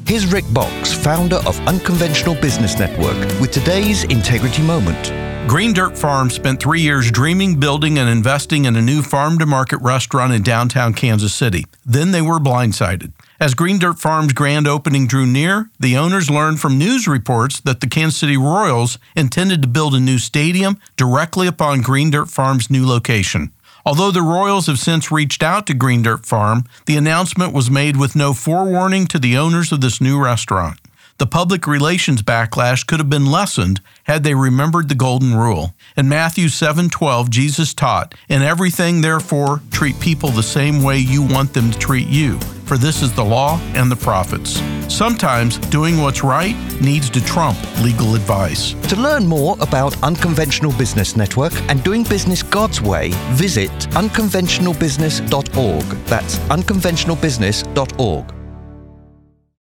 Here's Rick Box, founder of Unconventional Business Network, with today's Integrity Moment. Green Dirt Farm spent 3 years dreaming, building, and investing in a new farm-to-market restaurant in downtown Kansas City. Then they were blindsided. As Green Dirt Farm's grand opening drew near, the owners learned from news reports that the Kansas City Royals intended to build a new stadium directly upon Green Dirt Farm's new location. Although the Royals have since reached out to Green Dirt Farm, the announcement was made with no forewarning to the owners of this new restaurant. The public relations backlash could have been lessened had they remembered the golden rule. In Matthew 7:12, Jesus taught, "In everything, therefore, treat people the same way you want them to treat you, for this is the law and the prophets." Sometimes doing what's right needs to trump legal advice. To learn more about Unconventional Business Network and doing business God's way, visit unconventionalbusiness.org. That's unconventionalbusiness.org.